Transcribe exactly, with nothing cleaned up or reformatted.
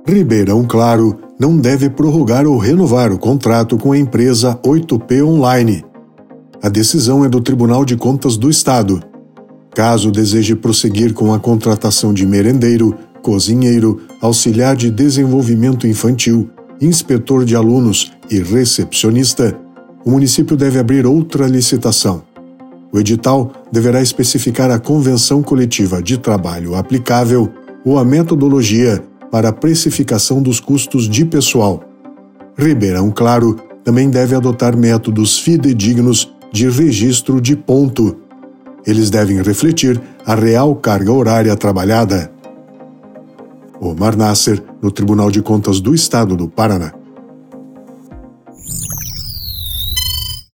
Ribeirão Claro não deve prorrogar ou renovar o contrato com a empresa oito P Online. A decisão é do Tribunal de Contas do Estado. Caso deseje prosseguir com a contratação de merendeiro, cozinheiro, auxiliar de desenvolvimento infantil, inspetor de alunos e recepcionista, o município deve abrir outra licitação. O edital deverá especificar a convenção coletiva de trabalho aplicável ou a metodologia para a precificação dos custos de pessoal. Ribeirão Claro também deve adotar métodos fidedignos de registro de ponto. Eles devem refletir a real carga horária trabalhada. Omar Nasser, no Tribunal de Contas do Estado do Paraná.